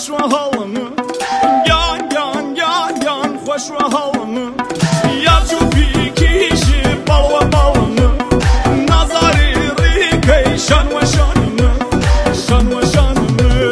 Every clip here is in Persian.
خوش و حالمı Yan yan yan yan خوش و حالمı Ya çupi kişi bal ve balını Nazari rikey şan ve şanını Şan ve şanını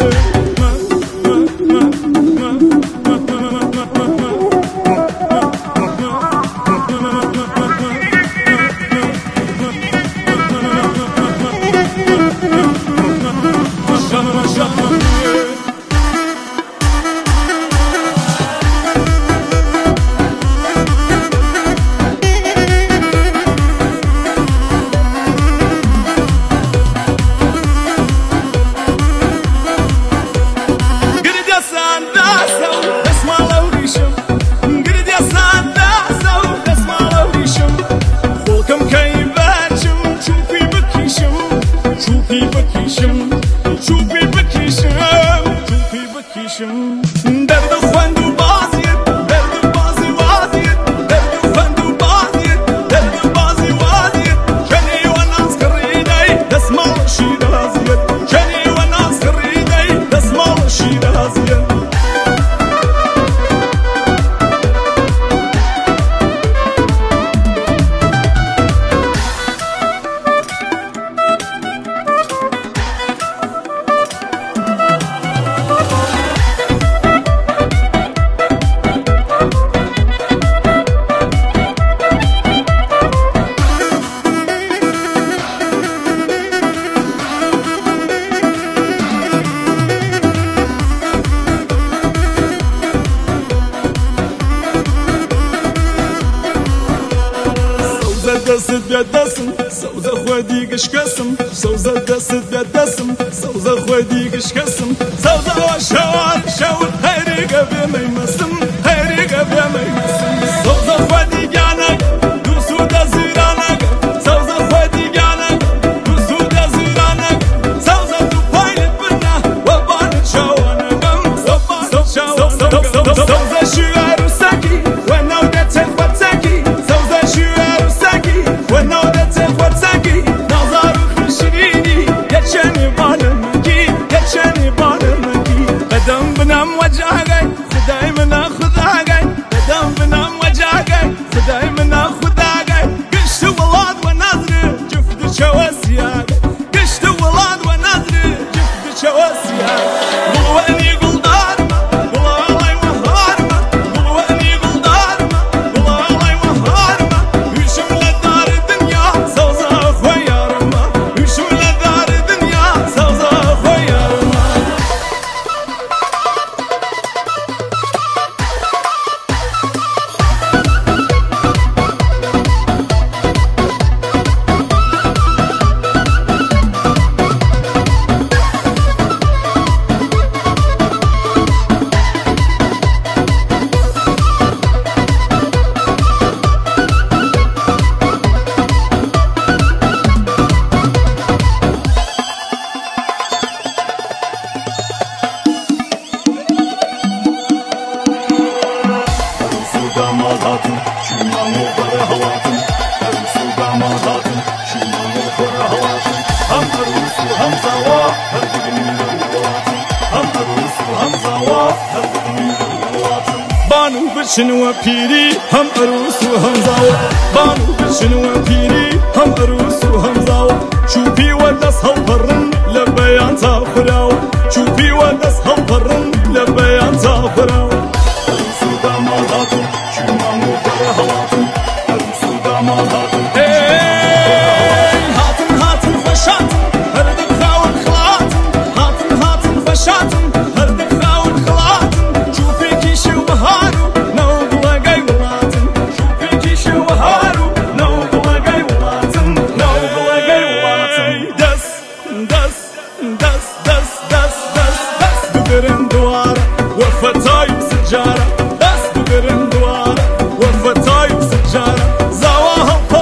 Derdi xwendu baziyet, derdi bazi vaziyet, derdi xwendu baziyet, derdi bazi vaziyet. Keni ve naz kırıydey, desmal şiraziyet. Keni ve naz kırıydey, desmal şiraziyet. دست بیادسم سوزه خودی گشکسم سوزه دست بیادسم سوزه خودی گشکسم سوزه و شوار شوار هری گبی میمسم هری گبی میمسم سوزه خودی گانگ دوسو دزیرانگ سوزه خودی گانگ دوسو دزیرانگ سوزه تو پایل بنا و بان شوانگم سوزه شوار سکی و نودت فتکی سوزه شوار When all that's it, what's that key? Nazaru khushirini, yachani balamaki, yachani balamaki. Qadam binam wajhagay, khuday mina khudagay. Qadam binam wajhagay, khuday mina khudagay. Gishtu walad wa nazri, jufdu chawasiyag. Gishtu walad wa nazri, jufdu chawasiyag. Bulwani guldarma, bulalay waharma. Bulwani guldarma, bulalay waharma. Hüşümle damadatın, şumanı ferahatın. Erusu damadatın, şumanı ferahatın. Ham erusu ham zava, her birinin ruhatın. Ham erusu ham zava, her birinin ruhatın. Banu biçin ve piri, ham erusu ham zava. Banu biçin ve piri, ham erusu ham zava. Şupi ve das halparın, lebeyan tafrav. Şupi ve das halparın, lebeyan tafrav. Erusu damadatın, şumanı ferahatın. Erusu damadatın. Hey, hatın hatın faşatın, herdik kavun kılatın. Hatın hatın faşatın, herdik kavun kılatın. Şupi kişi vaharu, navgula gayvulatın. Şupi kişi vaharu, navgula gayvulatın. Navgula gayvulatın. Das, das, das, das, das, das, das. Duderin duvara, ve fetayim siccara. Das duderin duvara, ve fetayim siccara. Zava halpa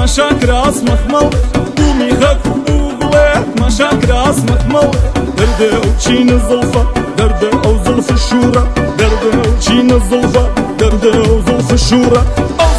مشاكر اسمك مل قومي هك وغلات مشاكر اسمك مل درده وشين الزلفة درده او زلف الشورى درده وشين الزلفة درده او زلف الشورى